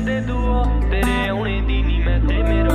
मंगदे दुआ तेरे आने दी नी मैं ते मेरा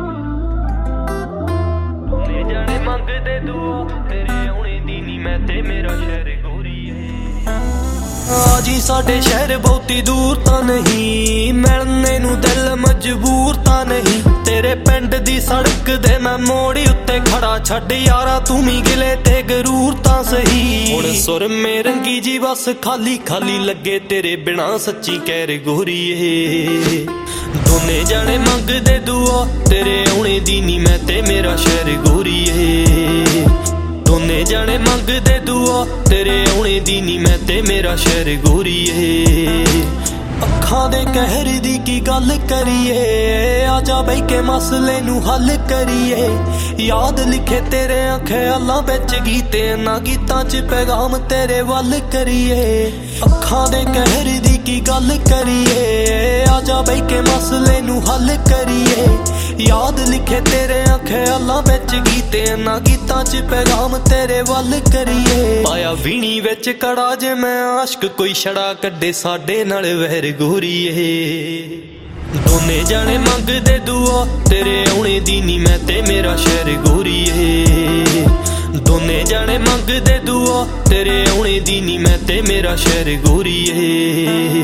दोने जाने मंगदे दुआ तेरे आने दी नी मैं ते मेरा शहर गोरीए आजी साडे शहर बहुती दूर तां नहीं मिलने नू दिल मजबूर तां नहीं तेरे पिंड दी सड़क दे मैं मोड़ी उत्ते खड़ा छड्ड यारा तू भी गिले ते गरूर तां सही हुण सुर में रंगी जी बस खाली खाली लगे तेरे बिना सच्ची कैर गोरीए दोने जाने मंगदे दुआ तेरे आने दी नी मैं ते मेरा शहर गोरीए दोने जाने मंगदे दुआ तेरे आने दी नी मैं ते मेरा शहर गोरीए अखां दे कहर दी की गल करिए आजा बई के मसले नू हल करिए याद लिखे तेरे ख्यालां विच गीते ना गीतां च पैगाम तेरे वल करिए अखां दे कहर दी की गल करिए आजा बई के मसले नू हल करिए याद लिखे तेरे ख्यालां विच गीते ना गीतां च पैगाम तेरे वल करिए पाया वीणी विच कड़ा जे मैं आशिक कोई छड़ा कड्डे साडे नाल वैर गोरीए दोने जाने मंगदे दुआ तेरे आने दी नी मैं ते मेरा शहर गोरीए दोने जाने मंगदे दुआ तेरे आने दी नी मैं ते मेरा शहर गोरीए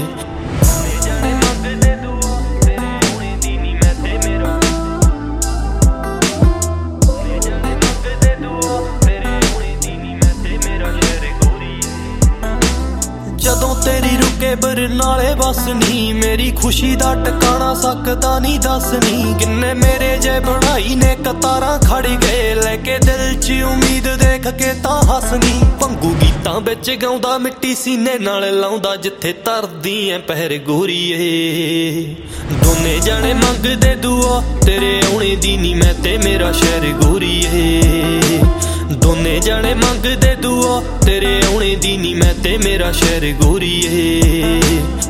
जदों तेरी रुके बरनाले बस नी मेरी खुशी दा टकाना सकदा नी दस नी किन्ने मेरे जे बनाई ने कतारां खड़ गए लेके दिल च उम्मीद देख के तां हसनी भंगू गीतां विच गाउंदा मिट्टी सीने नाल लाउंदा जिथे तरदी ऐ पैर गोरीए दोने जाने मंगदे दुआ तेरे आने दी नी मैं ते मेरा शहर गोरीए दोने जाने मंगदे दुआ तेरे आने दी नी मैं ते मेरा शहर गोरीए